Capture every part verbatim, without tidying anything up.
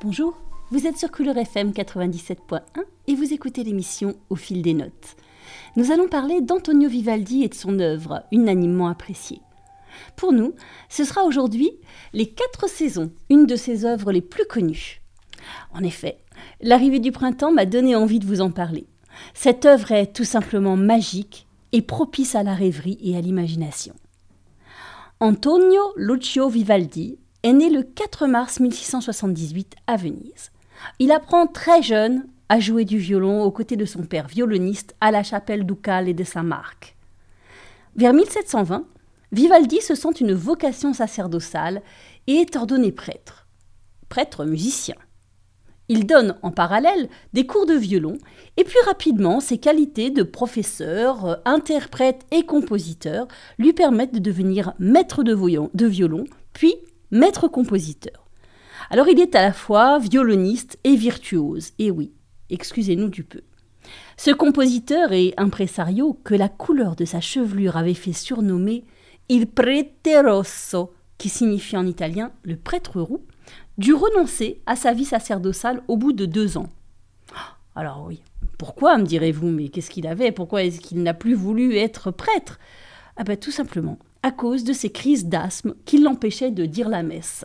Bonjour, vous êtes sur Couleur F M quatre-vingt-dix-sept point un et vous écoutez l'émission Au fil des notes. Nous allons parler d'Antonio Vivaldi et de son œuvre, unanimement appréciée. Pour nous, ce sera aujourd'hui Les Quatre Saisons, une de ses œuvres les plus connues. En effet, l'arrivée du printemps m'a donné envie de vous en parler. Cette œuvre est tout simplement magique et propice à la rêverie et à l'imagination. Antonio Lucio Vivaldi est né le quatre mars mille six cent soixante-dix-huit à Venise. Il apprend très jeune à jouer du violon aux côtés de son père violoniste à la chapelle ducale de San Marc. Vers mille sept cent vingt, Vivaldi se sent une vocation sacerdotale et est ordonné prêtre. Prêtre musicien. Il donne en parallèle des cours de violon et puis rapidement ses qualités de professeur, interprète et compositeur lui permettent de devenir maître de violon, de violon puis maître compositeur. Alors il est à la fois violoniste et virtuose, et oui, excusez-nous du peu. Ce compositeur et impresario que la couleur de sa chevelure avait fait surnommer il prete rosso, qui signifie en italien le prêtre roux, dut renoncer à sa vie sacerdotale au bout de deux ans. Alors oui, pourquoi, me direz-vous, mais qu'est-ce qu'il avait? Pourquoi est-ce qu'il n'a plus voulu être prêtre? Ah ben tout simplement à cause de ses crises d'asthme qui l'empêchaient de dire la messe.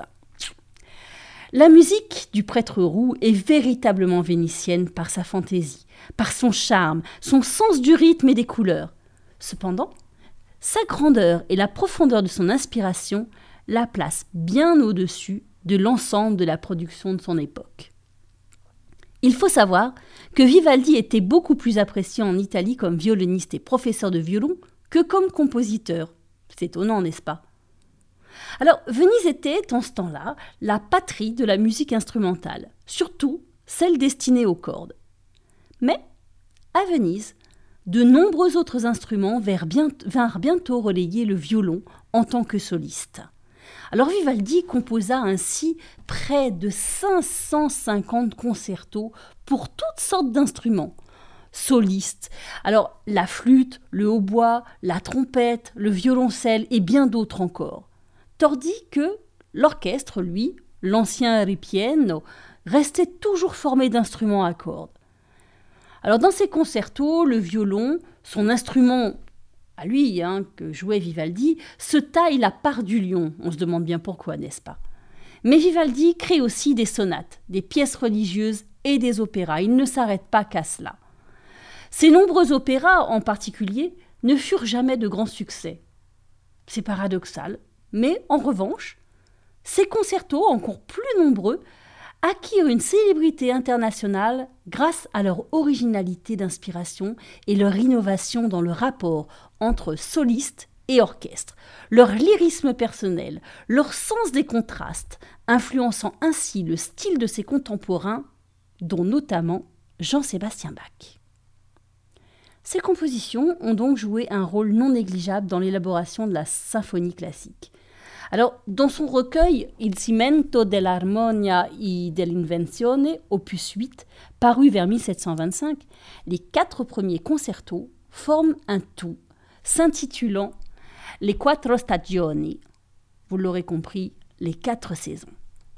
La musique du prêtre roux est véritablement vénitienne par sa fantaisie, par son charme, son sens du rythme et des couleurs. Cependant, sa grandeur et la profondeur de son inspiration la placent bien au-dessus de l'ensemble de la production de son époque. Il faut savoir que Vivaldi était beaucoup plus apprécié en Italie comme violoniste et professeur de violon que comme compositeur. C'est étonnant, n'est-ce pas? Alors, Venise était, en ce temps-là, la patrie de la musique instrumentale, surtout celle destinée aux cordes. Mais, à Venise, de nombreux autres instruments vinrent bientôt relayer le violon en tant que soliste. Alors Vivaldi composa ainsi près de cinq cent cinquante concertos pour toutes sortes d'instruments. Solistes, alors la flûte, le hautbois, la trompette, le violoncelle et bien d'autres encore. Tandis que l'orchestre, lui, l'ancien ripieno, restait toujours formé d'instruments à cordes. Alors dans ces concertos, le violon, son instrument à lui, hein, que jouait Vivaldi, se taille la part du lion. On se demande bien pourquoi, n'est-ce pas? Mais Vivaldi crée aussi des sonates, des pièces religieuses et des opéras. Il ne s'arrête pas qu'à cela. Ces nombreux opéras, en particulier, ne furent jamais de grands succès. C'est paradoxal, mais en revanche, ces concertos, encore plus nombreux, acquirent une célébrité internationale grâce à leur originalité d'inspiration et leur innovation dans le rapport entre solistes et orchestre, leur lyrisme personnel, leur sens des contrastes, influençant ainsi le style de ses contemporains, dont notamment Jean-Sébastien Bach. Ces compositions ont donc joué un rôle non négligeable dans l'élaboration de la symphonie classique. Alors, dans son recueil Il cimento dell'armonia e dell'invenzione, opus huit, paru vers mille sept cent vingt-cinq, les quatre premiers concertos forment un tout, s'intitulant Les Quattro Stagioni, vous l'aurez compris, les quatre saisons.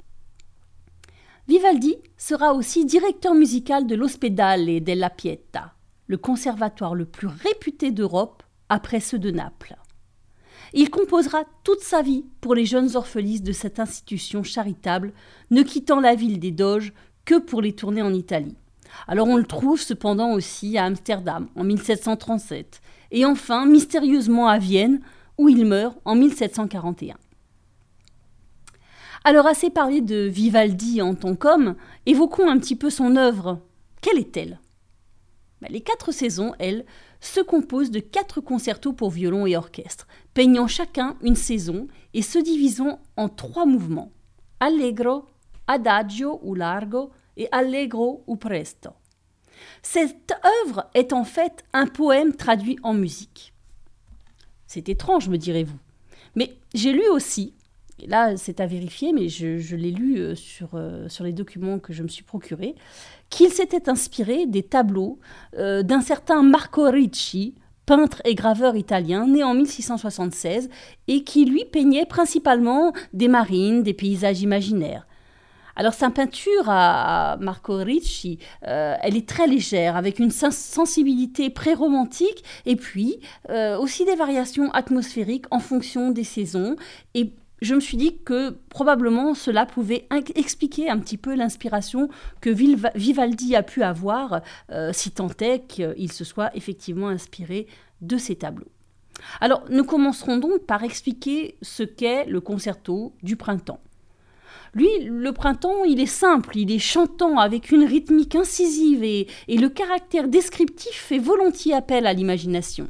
Vivaldi sera aussi directeur musical de l'Ospedale della Pietà, le conservatoire le plus réputé d'Europe après ceux de Naples. Il composera toute sa vie pour les jeunes orphelistes de cette institution charitable, ne quittant la ville des Doges que pour les tourner en Italie. Alors on le trouve cependant aussi à Amsterdam en mille sept cent trente-sept et enfin mystérieusement à Vienne où il meurt en mille sept cent quarante et un. Alors assez parlé de Vivaldi en tant qu'homme, évoquons un petit peu son œuvre. Quelle est-elle ? Les quatre saisons, elles, se composent de quatre concertos pour violon et orchestre, peignant chacun une saison et se divisant en trois mouvements, allegro, adagio ou largo et allegro ou presto. Cette œuvre est en fait un poème traduit en musique. C'est étrange, me direz-vous. Mais j'ai lu aussi, et là c'est à vérifier, mais je, je l'ai lu sur, euh, sur les documents que je me suis procurés, qu'il s'était inspiré des tableaux euh, d'un certain Marco Ricci, peintre et graveur italien, né en mille six cent soixante-seize, et qui lui peignait principalement des marines, des paysages imaginaires. Alors sa peinture à Marco Ricci, euh, elle est très légère, avec une sens- sensibilité pré-romantique, et puis euh, aussi des variations atmosphériques en fonction des saisons. Et je me suis dit que probablement cela pouvait in- expliquer un petit peu l'inspiration que Vilva- Vivaldi a pu avoir, euh, si tant est qu'il se soit effectivement inspiré de ces tableaux. Alors nous commencerons donc par expliquer ce qu'est le concerto du printemps. Lui, le printemps, il est simple, il est chantant, avec une rythmique incisive et, et le caractère descriptif fait volontiers appel à l'imagination.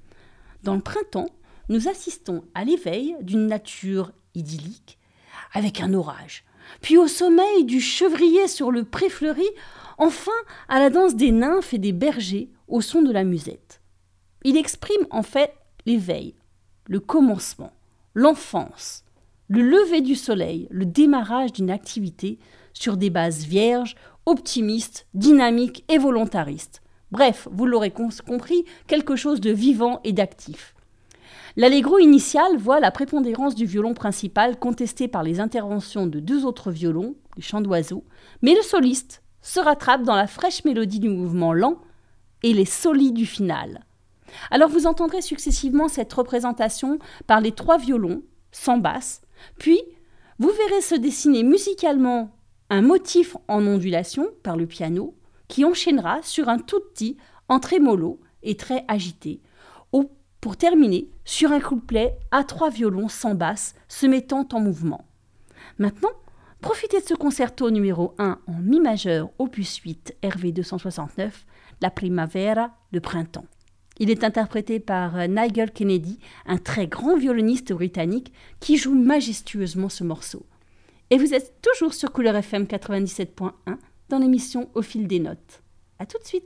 Dans le printemps, nous assistons à l'éveil d'une nature idyllique, avec un orage, puis au sommeil du chevrier sur le pré fleuri, enfin à la danse des nymphes et des bergers au son de la musette. Il exprime en fait l'éveil, le commencement, l'enfance, le lever du soleil, le démarrage d'une activité sur des bases vierges, optimistes, dynamiques et volontaristes. Bref, vous l'aurez compris, quelque chose de vivant et d'actif. L'allegro initial voit la prépondérance du violon principal contestée par les interventions de deux autres violons, les chants d'oiseaux, mais le soliste se rattrape dans la fraîche mélodie du mouvement lent et les solis du final. Alors vous entendrez successivement cette représentation par les trois violons, sans basse, puis vous verrez se dessiner musicalement un motif en ondulation par le piano qui enchaînera sur un tout petit en trémolo et très agité, au, pour terminer sur un couplet à trois violons sans basse se mettant en mouvement. Maintenant, profitez de ce concerto numéro un en mi majeur opus huit R V deux cent soixante-neuf, La Primavera, le printemps. Il est interprété par Nigel Kennedy, un très grand violoniste britannique qui joue majestueusement ce morceau. Et vous êtes toujours sur Couleur F M quatre-vingt-dix-sept point un dans l'émission Au fil des notes. A tout de suite.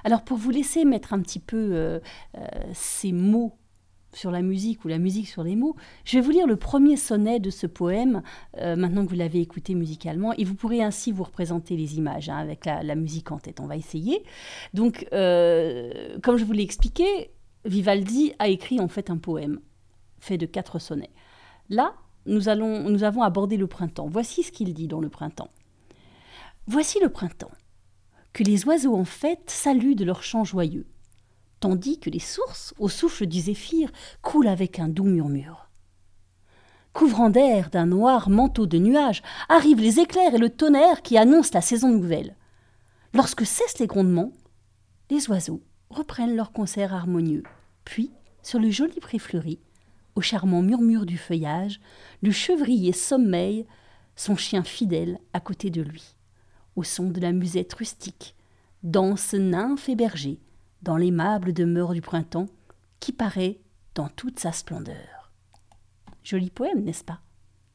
Alors pour vous laisser mettre un petit peu euh, euh, ces mots sur la musique ou la musique sur les mots, je vais vous lire le premier sonnet de ce poème, euh, maintenant que vous l'avez écouté musicalement, et vous pourrez ainsi vous représenter les images hein, avec la, la musique en tête. On va essayer. Donc, euh, comme je vous l'ai expliqué, Vivaldi a écrit en fait un poème fait de quatre sonnets. Là, nous, allons, nous avons abordé le printemps. Voici ce qu'il dit dans le printemps. Voici le printemps, que les oiseaux en fête saluent de leur chant joyeux, tandis que les sources, au souffle du zéphyr, coulent avec un doux murmure. Couvrant d'air d'un noir manteau de nuages, arrivent les éclairs et le tonnerre qui annoncent la saison nouvelle. Lorsque cessent les grondements, les oiseaux reprennent leur concert harmonieux. Puis, sur le joli pré fleuri, au charmant murmure du feuillage, le chevrier sommeille, son chien fidèle à côté de lui. Au son de la musette rustique, dansent nymphes et bergers, dans l'aimable demeure du printemps, qui paraît dans toute sa splendeur. Joli poème, n'est-ce pas?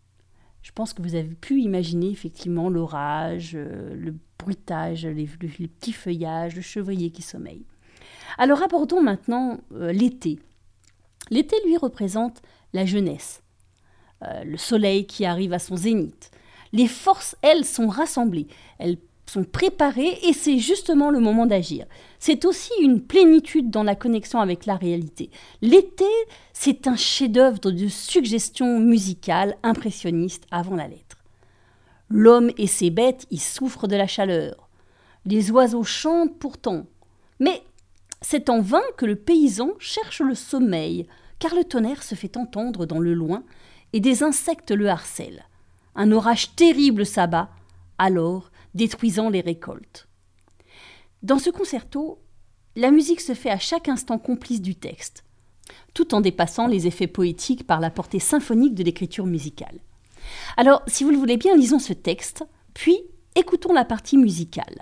Je pense que vous avez pu imaginer effectivement l'orage, euh, le bruitage, les, le, les petits feuillages, le chevrier qui sommeille. Alors abordons maintenant euh, l'été. L'été, lui, représente la jeunesse, euh, le soleil qui arrive à son zénith. Les forces, elles, sont rassemblées, elles sont préparées et c'est justement le moment d'agir. C'est aussi une plénitude dans la connexion avec la réalité. L'été, c'est un chef-d'œuvre de suggestion musicale impressionniste avant la lettre. L'homme et ses bêtes y souffrent de la chaleur. Les oiseaux chantent pourtant, mais c'est en vain que le paysan cherche le sommeil, car le tonnerre se fait entendre dans le loin et des insectes le harcèlent. Un orage terrible s'abat, alors détruisant les récoltes. Dans ce concerto, la musique se fait à chaque instant complice du texte, tout en dépassant les effets poétiques par la portée symphonique de l'écriture musicale. Alors, si vous le voulez bien, lisons ce texte, puis écoutons la partie musicale.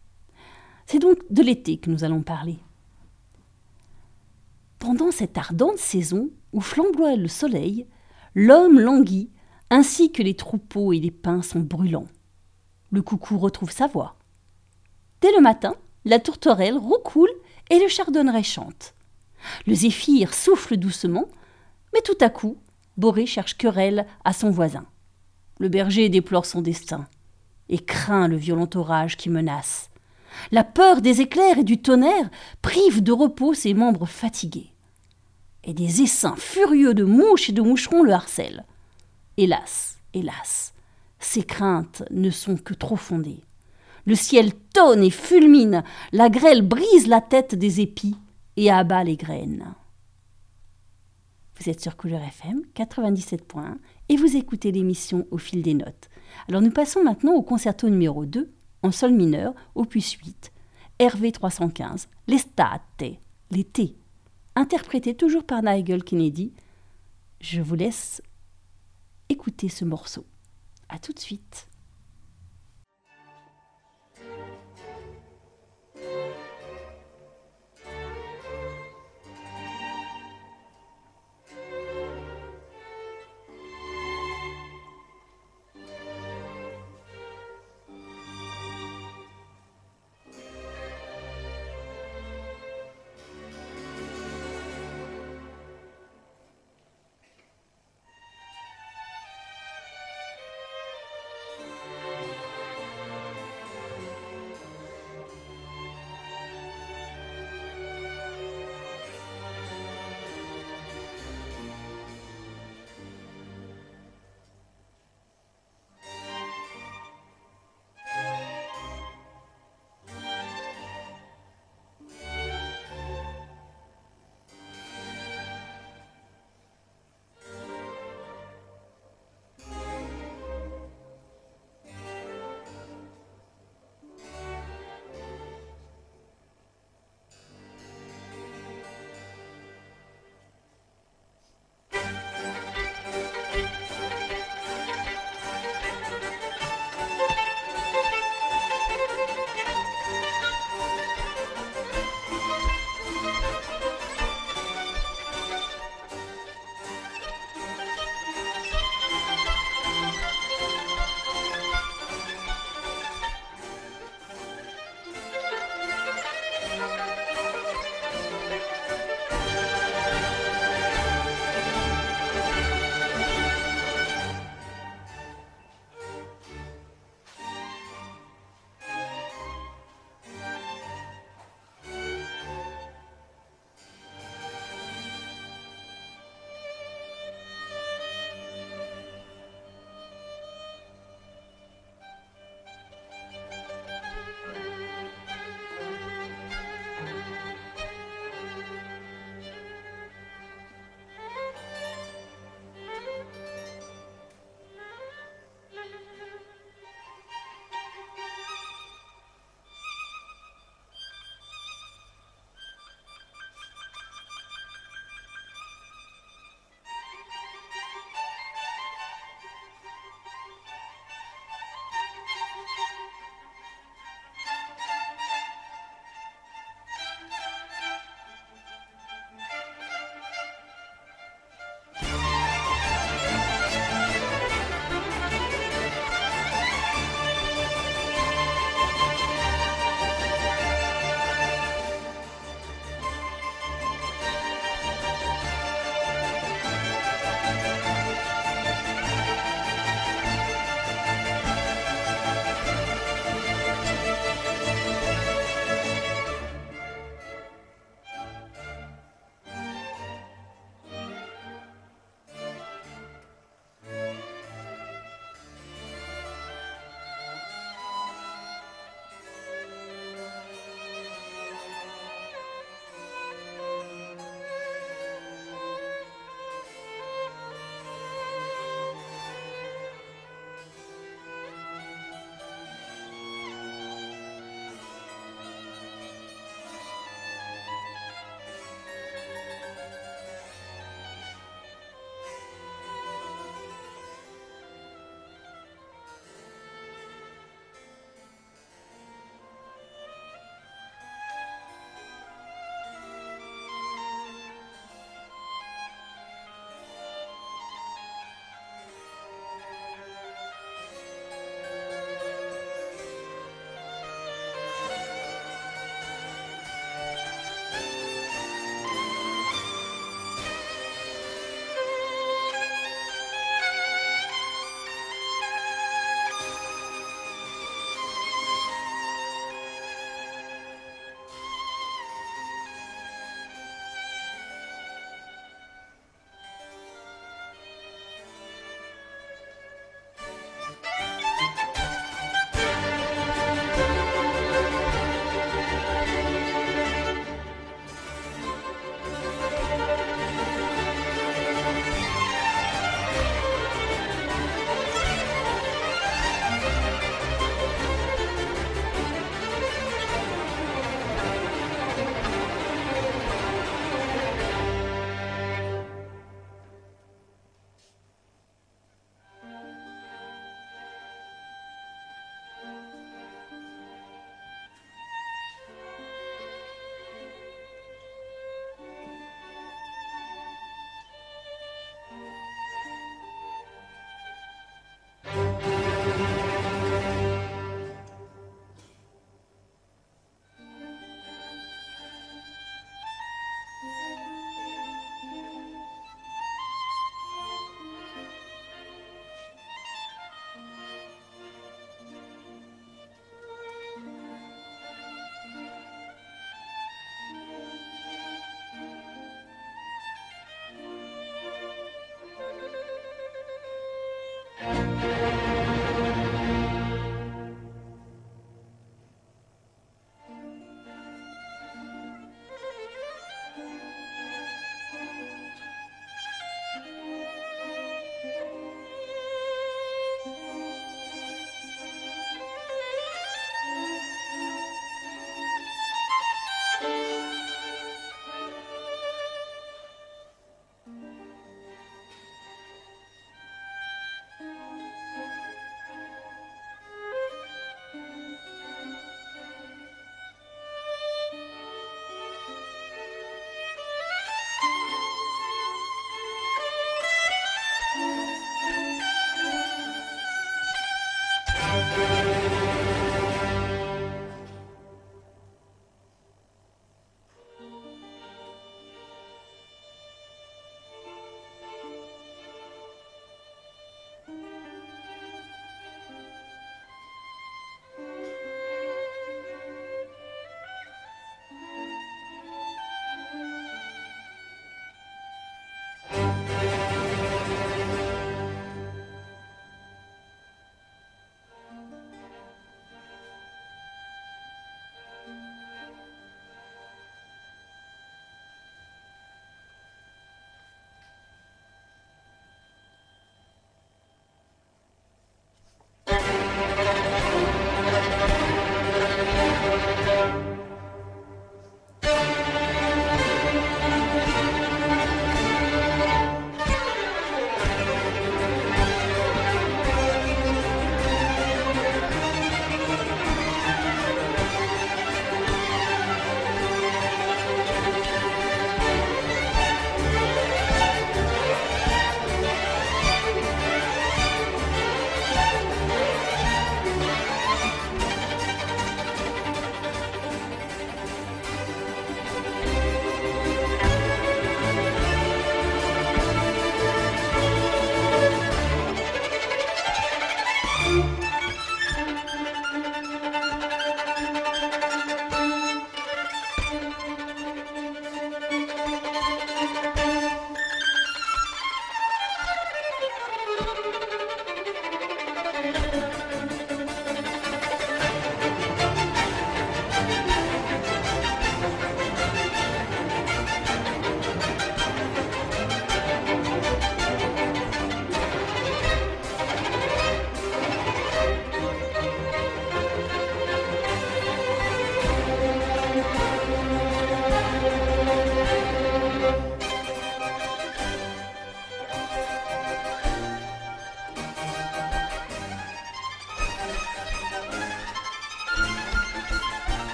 C'est donc de l'été que nous allons parler. Pendant cette ardente saison où flamboie le soleil, l'homme languit, ainsi que les troupeaux et les pins sont brûlants. Le coucou retrouve sa voix. Dès le matin, la tourterelle roucoule et le chardonneret chante. Le zéphyr souffle doucement, mais tout à coup, Boré cherche querelle à son voisin. Le berger déplore son destin et craint le violent orage qui menace. La peur des éclairs et du tonnerre prive de repos ses membres fatigués. Et des essaims furieux de mouches et de moucherons le harcèlent. Hélas, hélas, ces craintes ne sont que trop fondées. Le ciel tonne et fulmine, la grêle brise la tête des épis et abat les graines. Vous êtes sur Couleur F M quatre-vingt-dix-sept point un et vous écoutez l'émission Au fil des notes. Alors nous passons maintenant au concerto numéro deux, en sol mineur, opus huit, R V trois cent quinze, L'estate, l'été, interprété toujours par Nigel Kennedy. Je vous laisse écouter ce morceau. À tout de suite.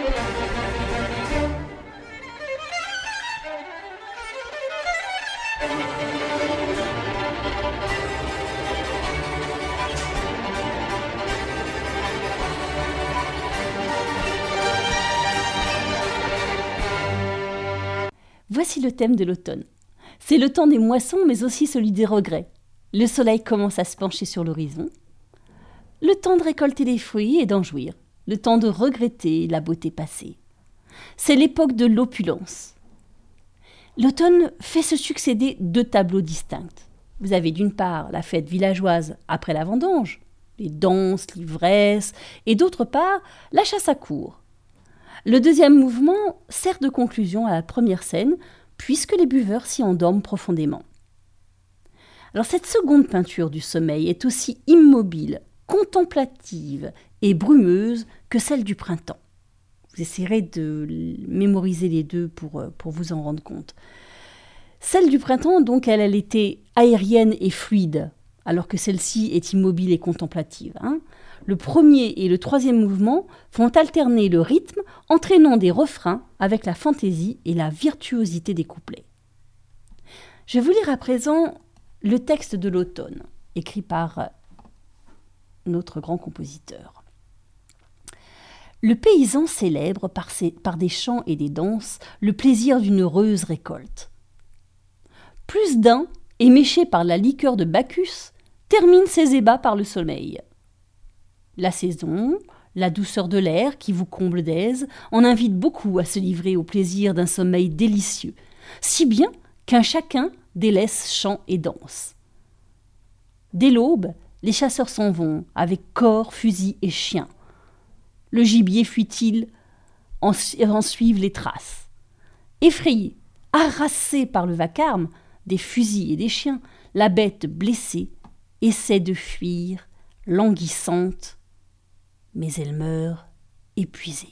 Voici le thème de l'automne. C'est le temps des moissons, mais aussi celui des regrets. Le soleil commence à se pencher sur l'horizon. Le temps de récolter les fruits et d'en jouir. Le temps de regretter la beauté passée. C'est l'époque de l'opulence. L'automne fait se succéder deux tableaux distincts. Vous avez d'une part la fête villageoise après la vendange, les danses, l'ivresse, et d'autre part la chasse à courre. Le deuxième mouvement sert de conclusion à la première scène, puisque les buveurs s'y endorment profondément. Alors cette seconde peinture du sommeil est aussi immobile, contemplative et brumeuse que celle du printemps. Vous essayerez de mémoriser les deux pour, pour vous en rendre compte. Celle du printemps, donc, elle, elle était aérienne et fluide, alors que celle-ci est immobile et contemplative. Hein. Le premier et le troisième mouvement font alterner le rythme, entraînant des refrains avec la fantaisie et la virtuosité des couplets. Je vais vous lire à présent le texte de l'automne, écrit par notre grand compositeur. Le paysan célèbre par, ses, par des chants et des danses le plaisir d'une heureuse récolte. Plus d'un, éméché par la liqueur de Bacchus, termine ses ébats par le sommeil. La saison, la douceur de l'air qui vous comble d'aise, en invite beaucoup à se livrer au plaisir d'un sommeil délicieux, si bien qu'un chacun délaisse chant et danse. Dès l'aube, les chasseurs s'en vont, avec cors, fusils et chiens. Le gibier fuit-il, en, en suivent les traces. Effrayé, harassé par le vacarme des fusils et des chiens, la bête blessée essaie de fuir, languissante, mais elle meurt épuisée.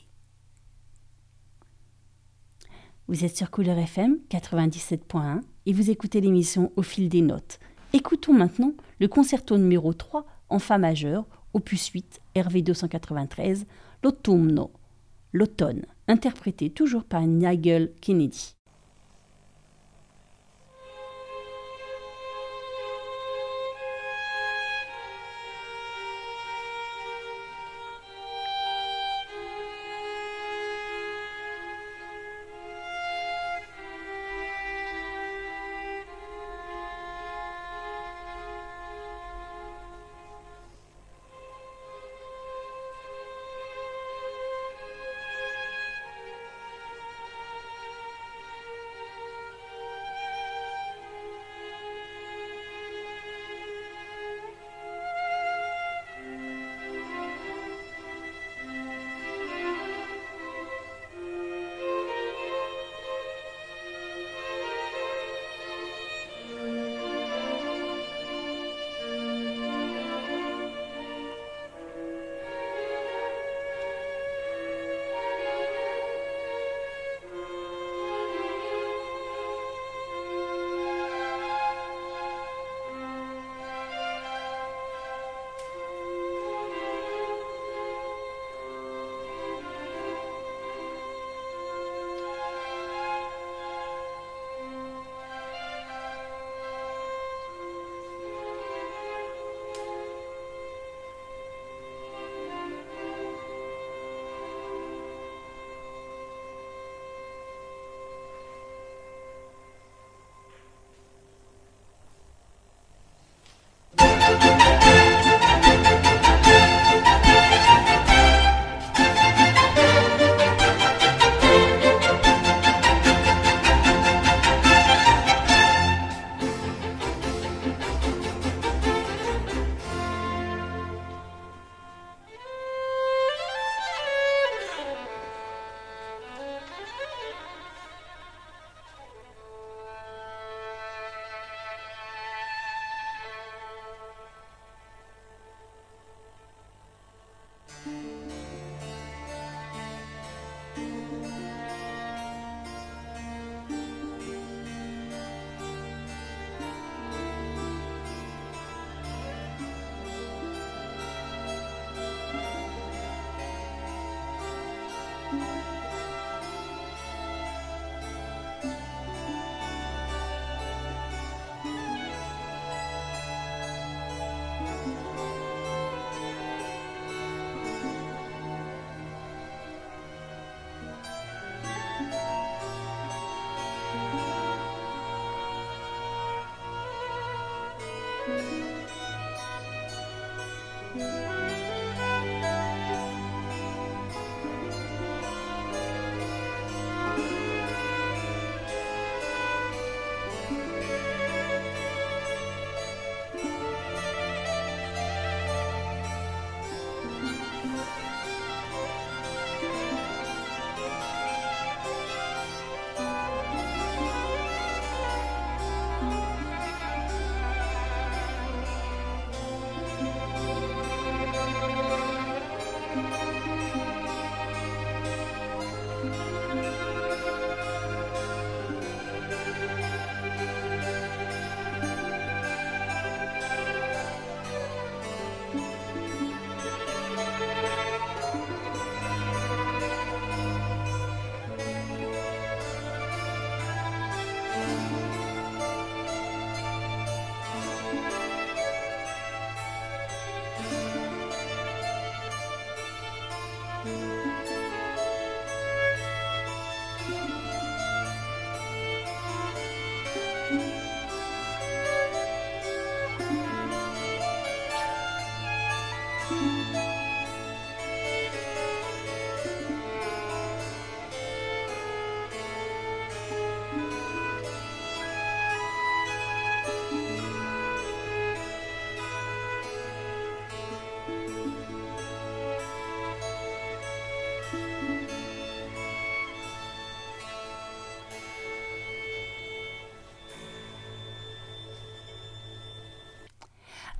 Vous êtes sur Couleur F M quatre-vingt-dix-sept point un et vous écoutez l'émission Au fil des notes. Écoutons maintenant le concerto numéro trois en Fa majeur, opus huit, R V deux cent quatre-vingt-treize, l'Autunno, l'automne, interprété toujours par Nigel Kennedy.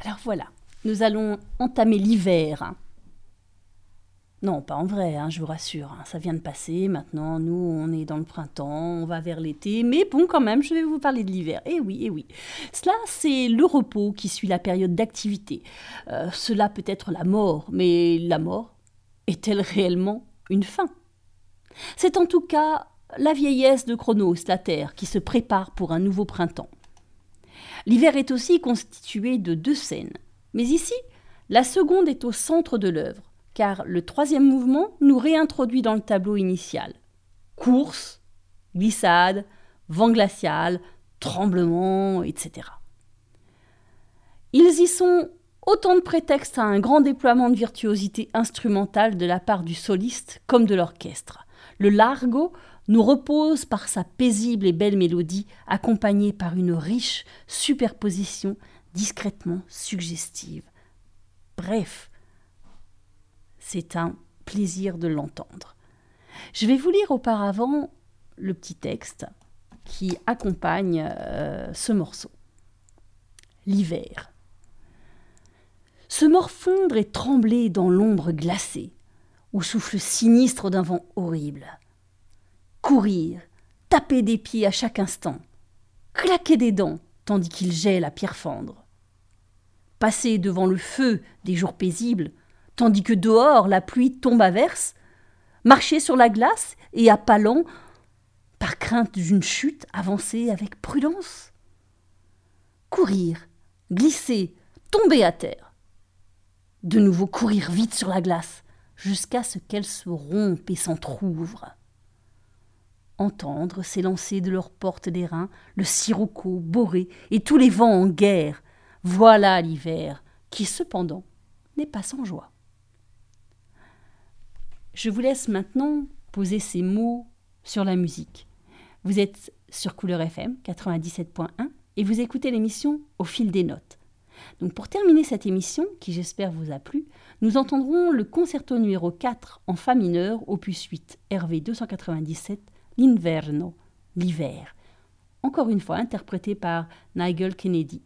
Alors voilà, nous allons entamer l'hiver. Non, pas en vrai, hein, je vous rassure, hein, ça vient de passer, maintenant nous on est dans le printemps, on va vers l'été, mais bon quand même, je vais vous parler de l'hiver. Eh oui, eh oui. Cela, c'est le repos qui suit la période d'activité. Euh, cela peut être la mort, mais la mort est-elle réellement une fin ? C'est en tout cas la vieillesse de Chronos, la Terre, qui se prépare pour un nouveau printemps. L'hiver est aussi constitué de deux scènes, mais ici, la seconde est au centre de l'œuvre, car le troisième mouvement nous réintroduit dans le tableau initial. Course, glissade, vent glacial, tremblement, et cetera. Ils y sont autant de prétextes à un grand déploiement de virtuosité instrumentale de la part du soliste comme de l'orchestre. Le largo nous repose par sa paisible et belle mélodie, accompagnée par une riche superposition discrètement suggestive. Bref, c'est un plaisir de l'entendre. Je vais vous lire auparavant le petit texte qui accompagne euh, ce morceau. L'hiver. Se morfondre et trembler dans l'ombre glacée, au souffle sinistre d'un vent horrible. Courir, taper des pieds à chaque instant, claquer des dents tandis qu'il gèle à pierre fendre. Passer devant le feu des jours paisibles, tandis que dehors la pluie tombe à verse, marcher sur la glace et à pas lents, par crainte d'une chute, avancer avec prudence. Courir, glisser, tomber à terre. De nouveau courir vite sur la glace, jusqu'à ce qu'elle se rompe et s'entr'ouvre. Entendre s'élancer de leurs portes d'airain le sirocco, boré et tous les vents en guerre. Voilà l'hiver, qui cependant n'est pas sans joie. Je vous laisse maintenant poser ces mots sur la musique. Vous êtes sur Couleur F M quatre-vingt-dix-sept point un et vous écoutez l'émission Au fil des notes. Donc pour terminer cette émission, qui j'espère vous a plu, nous entendrons le concerto numéro quatre en fa mineur, opus huit, R V deux cent quatre-vingt-dix-sept, L'Inverno, l'hiver, encore une fois interprété par Nigel Kennedy.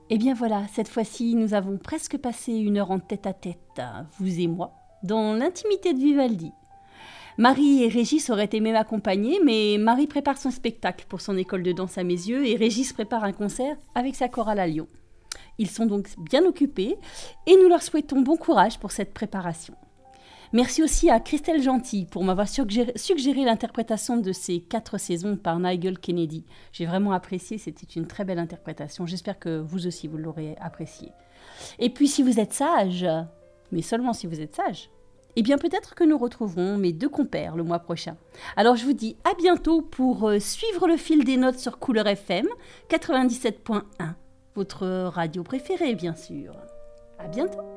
Eh bien voilà, cette fois-ci, nous avons presque passé une heure en tête-à-tête, vous et moi, dans l'intimité de Vivaldi. Marie et Régis auraient aimé m'accompagner, mais Marie prépare son spectacle pour son école de danse à mes yeux et Régis prépare un concert avec sa chorale à Lyon. Ils sont donc bien occupés et nous leur souhaitons bon courage pour cette préparation. Merci aussi à Christelle Gentil pour m'avoir suggéré, suggéré l'interprétation de ces quatre saisons par Nigel Kennedy. J'ai vraiment apprécié, c'était une très belle interprétation. J'espère que vous aussi, vous l'aurez apprécié. Et puis, si vous êtes sage, mais seulement si vous êtes sage, eh bien peut-être que nous retrouverons mes deux compères le mois prochain. Alors je vous dis à bientôt pour euh, suivre le fil des notes sur Couleur F M quatre-vingt-dix-sept point un, votre radio préférée bien sûr. À bientôt.